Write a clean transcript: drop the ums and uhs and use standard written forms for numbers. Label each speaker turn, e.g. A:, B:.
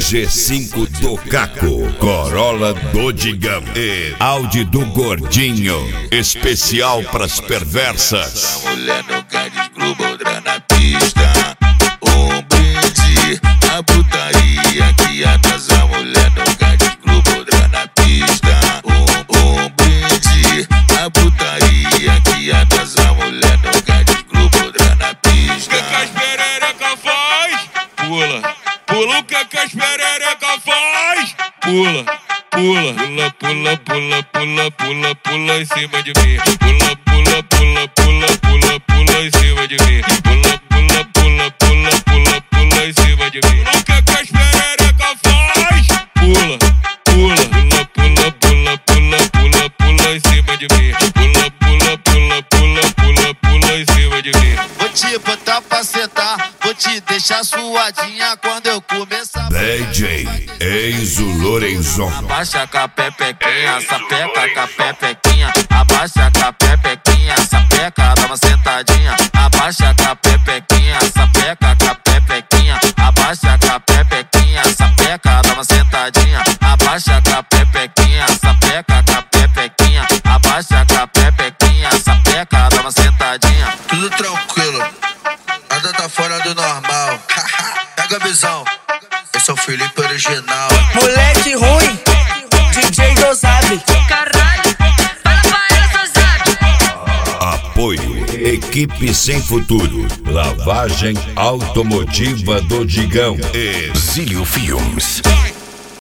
A: G5 do Caco, Corolla do Digão e Audi do Gordinho, especial pras perversas.
B: Mulher no Cádiz Clube, outra na pista. Um brinde, a putaria que atrasa a mulher no Cádiz Clube, outra na pista. Um brinde, a putaria que atrasa a mulher no Cádiz Clube, outra na pista.
C: O que as perereca faz? Pula. Pula o que as perereca faz? Pula. Pula, pula, pula, pula, pula, pula, pula em cima de mim. Pula, pula, pula, pula, pula, pula em cima de mim. Pula, pula, pula, pula, pula, pula em cima de mim. O que as perereca faz? Pula, pula, pula, pula, pula, pula, pula em cima de mim. Pula, pula, pula, pula, pula, pula em cima de mim.
D: Vou te botar pra sentar, vou te deixar suadinha quando eu começar.
A: DJ Enzo Lorenzon.
D: Abaixa com a pepequinha, sapeca com a pepequinha. Abaixa com a pepequinha, sapeca, dá uma sentadinha. Abaixa com a pepequinha, sapeca com a pepequinha. Abaixa com a pepequinha, sapeca, dá uma sentadinha. Abaixa com a pepequinha, sapeca com a pepequinha. Abaixa com a pepequinha, sapeca, dá uma sentadinha.
E: Tudo tranquilo, nada tá fora do normal. Pega a visão, esse é o Felipe original.
F: Moleque ruim, DJ Dosado.
G: Caralho, fala pra essa Zap.
A: Apoio Equipe Sem Futuro, Lavagem Automotiva do Digão e Zílio Filmes.